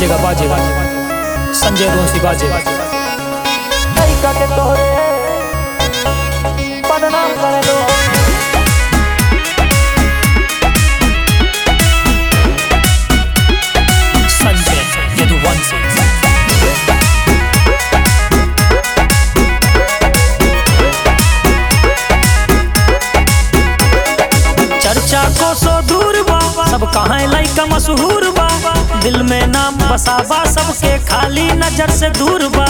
बाजेगा बाजेगा संजय दोषी बाजेगा। के तोरे बदनाम करे लो संजय यदुवंशी। चर्चा को सो दूर बा सब कहाँ लइका मशहूर बा, दिल में नाम बसाबा सबके खाली नजर से दूर बा।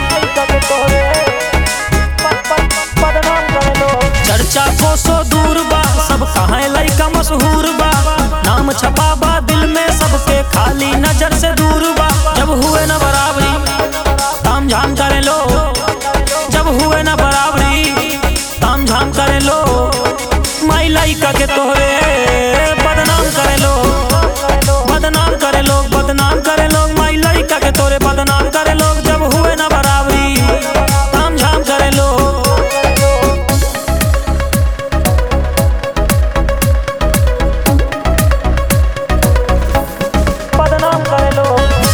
चर्चा को सो दूर बा सब कहाँ लइका मशहूर बा, नाम छपाबा दिल में सबके खाली नजर से दूर बा। जब हुए न बराबरी ताम झाम करे लो, जब हुए न बराबरी ताम झाम करे लो, माई लइका के तोहरे बदनाम करे लो, बदनाम करे लोग, बदनाम करे लोग, माई लइका के तोरे बदनाम करे लोग। जब हुए न बराबरी ताम झाम करे लो। बदनाम करे लो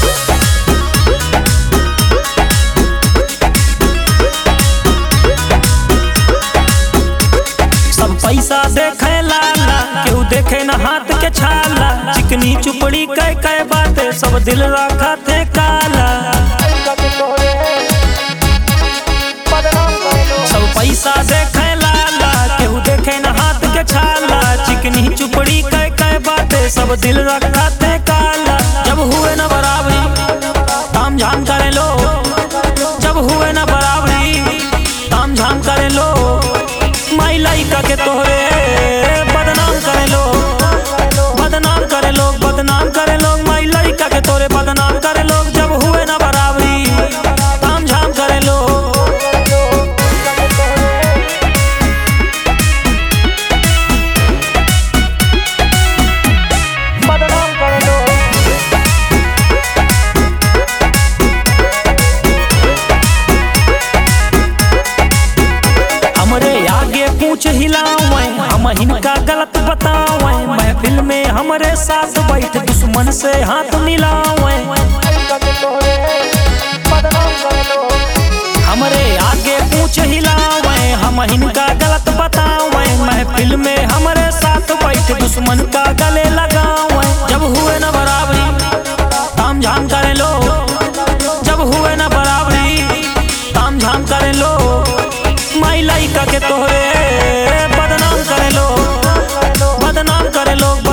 सब पैसा देखे लाला केहू देखे न हाथ के छाला, चिकनी चुपड़ी कई कई बातें सब दिल रखा थे काला। सब पैसा देखे लाला केहू देखे न हाथ के छाला, चिकनी चुपड़ी कई कई बातें सब दिल रखा थे काला। जब हुए न बराबरी ताम झाम करे लो, जब हुए न बराबरी ताम झाम करे लो, माई लइका के तोहरे बदनाम करे लो, बदनाम करे लोग, बदनाम करे लोग, माई लइका के तोरे बदनाम करे लोग। जब हुए न बराबरी ताम झाम करे लो। बदनाम करे लो हमरे आगे पूछ हिलावे हम हिनका गलत बतावे, महफिल में हमरे साथ बैठ दुश्मन से हाथ मिलावे। हमरे आगे पूछ हिलावे हम हिनका गलत बतावे, महफिल में हमरे साथ बैठ दुश्मन का गले लगावे। जब हुए न बराबरी ताम झाम करे लो, जब हुए न बराबरी ताम झाम करे लो, माई लइका के तोहरे बदनाम करे लो, बदनाम करे लोग।